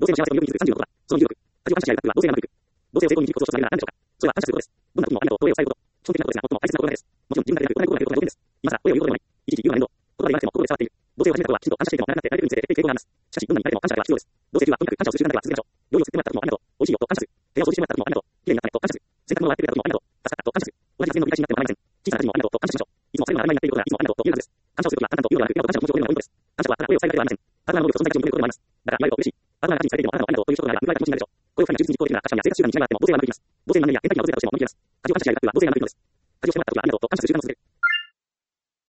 性の幸せと魅力に気づく36は、その魅力、価値を感謝し合う学は同性の魅力。同性を成功に導くことをつなげるのは何でしょうか。それは感謝することです。どんなこともありがとうと礼を伝えること。基本的なことですが、最も大切なことです。もちろん自分だけでなく、他人のことができることが条件です。今さら、お礼を言うことでもない。一時言うのは面倒。言葉で言わなくても心で伝わっている。同性を始めたことは、きちんと感謝していても長くなって慣れてくるにつれて抵抗があります。しかし、どんなに慣れても感謝だけは必要です。同性中はとにかく感謝をする習慣だけは続けましょう。料理を作ってもらったこともありがとう。美味しいよと感謝する。部屋を掃除してもらったこともありがとう。綺麗になったねと感謝する。洗濯物を洗ってくれたこともありがとう。助かったと感謝する。同じ発言の繰り返しになっても構いません。小さなことにもありがとうと感謝しましょう。いつもそれが当たり前になっていることがいつもありがとうというはずです。感謝をするときは簡単というのではなく、今と感謝の気持ちを込めるのがポイントです。感謝はただ声を伝えるだけではありません。パートナーの能力と存在価値を認めることでもあります。だから言われると嬉しい。パートナーが価値にされているのもあなたのありがとうという人が報われた気持ちになるでしょう。こういう二人が充実に一方的な価値観や生活習慣に違いがあっても同性は学びます。同性の何々や変態的な忘れたとしても思い出ます。価値を感謝し合う学は同性が学びます。価値をしてもらったときはありがとうと感謝する習慣を続ける。